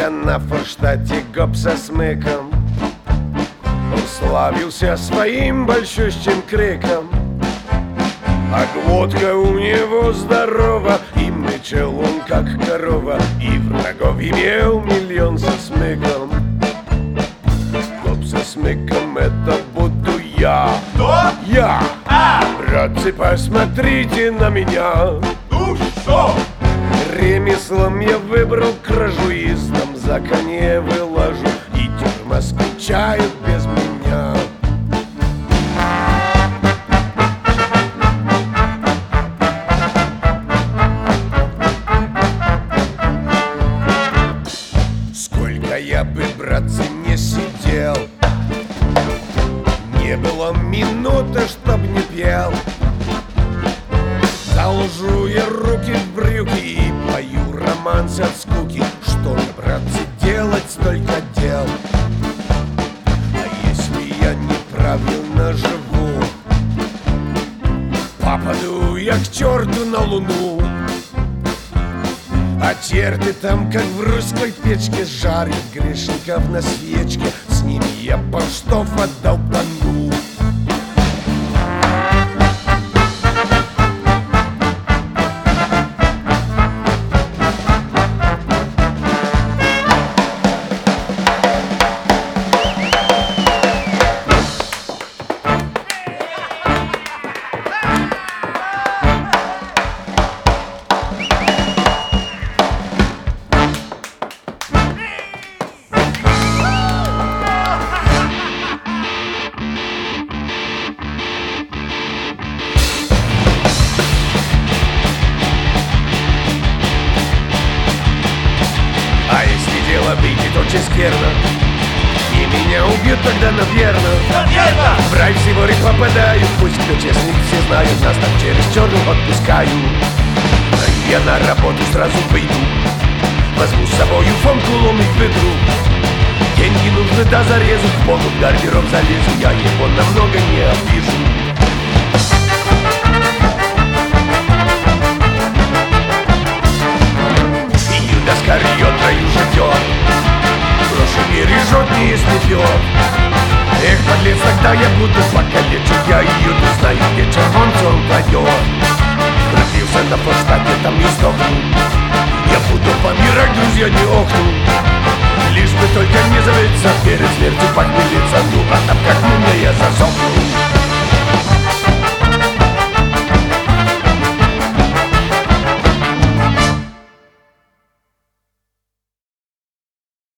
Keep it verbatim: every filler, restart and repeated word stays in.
Родился на форштате гоп со смыком. Он славился своим большущим криком. А глотка у него здорова, и мычал он как корова, и врагов имел миллион со смыком. Гоп со смыком — это буду я. Кто? Я! А! Братцы, посмотрите на меня. Ну что? Ремеслом я выбрал кражуистом, за коне вылажу, и тюрьма скучает без меня. Сколько я бы, братцы, не сидел, не было минуты, чтоб не пел. Заложу я руки в брюки и пою романсы от скуки. Что же, братцы, делать столько дел? А если я неправильно живу, попаду я к черту на луну. А черти там, как в русской печке, жарят грешников на свечке. С ними я поштов отдолбану. А если дело выйдет очень скверно, и меня убьют тогда, наверно, Наверно! в рай всего рек попадаю. Пусть кто честный, все знают, нас там через черную отпускаю. А я на работу сразу выйду, возьму с собою фомку ломить ведру. Деньги нужны до зарезу, в полу в гардероб залезу, я его намного не обижу. Скорее трою ждет, брошу не режет, не снесет. Эх, подлец, тогда я буду покалечу, я ее не знаю, где червонцом пойдет. Родился на форштате, там не сдохну, я буду помирать, друзья, не охну. Лишь бы только не заведется, перед смертью похмелиться, ну а там как мумия